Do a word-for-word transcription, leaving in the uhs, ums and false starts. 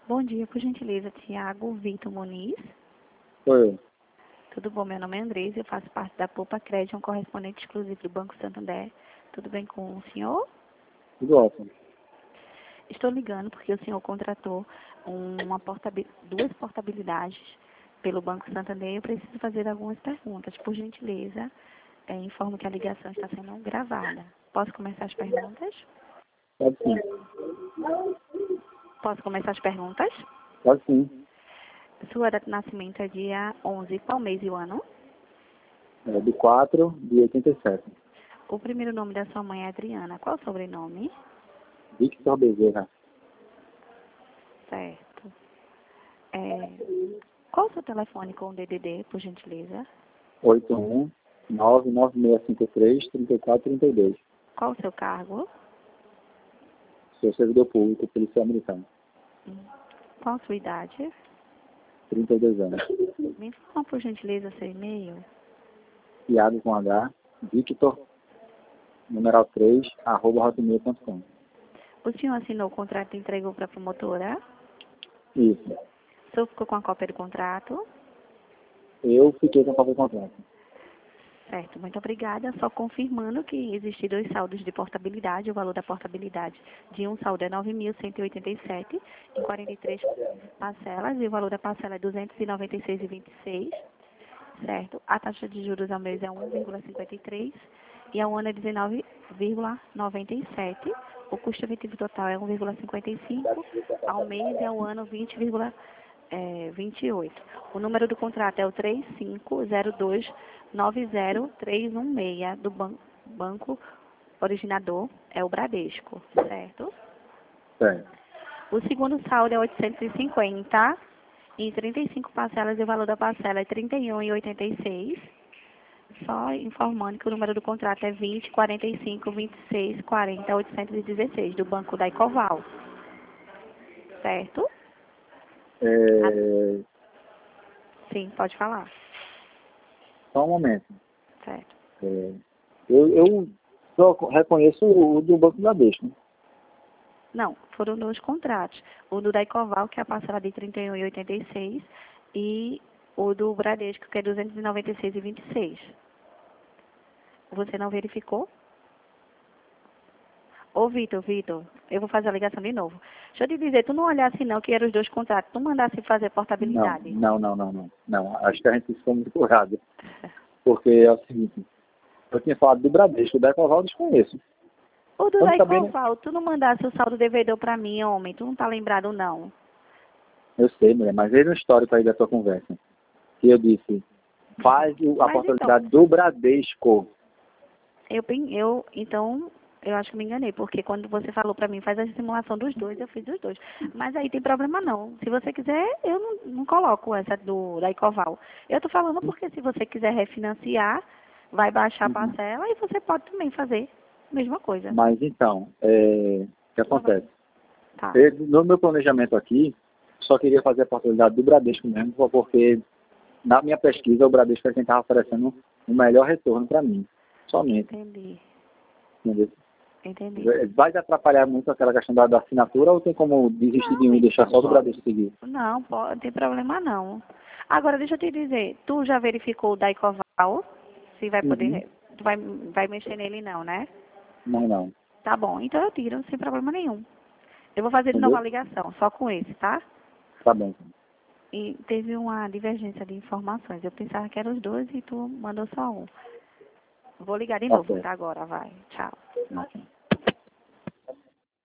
Bom dia, por gentileza, Tiago Vitor Muniz. Sou eu. Tudo bom? Meu nome é Andrés, eu faço parte da Poupa Crédito, um correspondente exclusivo do Banco Santander. Tudo bem com o senhor? Tudo ótimo. Estou ligando porque o senhor contratou uma portabi- duas portabilidades pelo Banco Santander e eu preciso fazer algumas perguntas. Por gentileza, é, informo que a ligação está sendo gravada. Posso começar as perguntas? Pode sim. Posso começar as perguntas? Pode sim. Sua data de nascimento é dia onze, qual mês e o ano? É do quatro de oitenta e sete. O primeiro nome da sua mãe é Adriana. Qual o sobrenome? Victor Bezerra. Certo. É, qual o seu telefone com o D D D, por gentileza? oito um nove nove seis cinco três três quatro três dois. Qual o seu cargo? Sou servidor público, policial americano. Hum. Qual a sua idade? trinta e dois anos. Me informa, por gentileza, seu e-mail. Tiago com H. Victor, numeral três, arroba hotmail ponto com. O senhor assinou o contrato e entregou para a promotora? Isso. O senhor ficou com a cópia do contrato? Eu fiquei com a cópia do contrato. Certo, muito obrigada. Só confirmando que existem dois saldos de portabilidade. O valor da portabilidade de um saldo é nove mil cento e oitenta e sete em quarenta e três parcelas e o valor da parcela é duzentos e noventa e seis vírgula vinte e seis. Certo. A taxa de juros ao mês é um vírgula cinquenta e três e ao ano é dezenove vírgula noventa e sete. O custo efetivo total é um vírgula cinquenta e cinco. Ao mês e ao ano vinte vírgula vinte e oito. O número do contrato é o três cinco zero dois nove zero três um seis do ban banco originador, é o Bradesco, certo? Certo. O segundo saldo é oitocentos e cinquenta em trinta e cinco parcelas e o valor da parcela é trinta e um vírgula oitenta e seis. Só informando que o número do contrato é vinte quarenta e cinco vinte e seis quarenta oitocentos e dezesseis do banco da Ecoval, certo? É... Sim, pode falar. Só um momento. Certo. É... Eu, eu só reconheço o do Banco Bradesco. Não, foram dois contratos. O do da Ecoval, que é a parcela de trinta e um vírgula oitenta e seis, e o do Bradesco, que é duzentos e noventa e seis vírgula vinte e seis. Você não verificou? Ô, Vitor, Vitor, eu vou fazer a ligação de novo. Deixa eu te dizer, tu não olhasse não que eram os dois contratos, tu mandasse fazer Não, portabilidade. não, não, não, não. Não, acho que a gente ficou muito errado. Porque é o seguinte, eu tinha falado do Bradesco, da Ecoval eu desconheço. O do Eu da não sabia, Ecoval, tu não mandasse o saldo devedor pra mim, homem, tu não tá lembrado não. eu sei, mulher, mas veja o histórico aí da tua conversa. Que eu disse, faz o- a Mas então, portabilidade do Bradesco. Eu, pen- eu, então, eu acho que me enganei, porque quando você falou pra mim, faz a simulação dos dois, eu fiz dos dois. Mas aí tem problema não. Se você quiser, eu não, não coloco essa do, da Ecoval. Eu tô falando porque se você quiser refinanciar, vai baixar a Uhum. parcela e você pode também fazer a mesma coisa. Mas então, é, o que acontece? Tá. Eu, no meu planejamento aqui, só queria fazer a portabilidade do Bradesco mesmo, porque na minha pesquisa o Bradesco é quem estava oferecendo um melhor retorno para mim. Somente. Entendi. Entendeu? Entendi. Vai atrapalhar muito aquela questão da, da assinatura ou tem como desistir de um e deixar só do Bradesco seguir? Não, pode, não tem problema não. Agora, deixa eu te dizer, tu já verificou o da Ecoval? Se vai poder, Uhum. tu vai, vai mexer nele não, né? Não, não. Tá bom, então eu tiro, sem problema nenhum. Eu vou fazer de novo a Entendeu? ligação, só com esse, tá? Tá bom. E teve uma divergência de informações. Eu pensava que eram os dois e tu mandou só um. Vou ligar de Tá novo, certo. tá? Agora, vai. Tchau. Ok.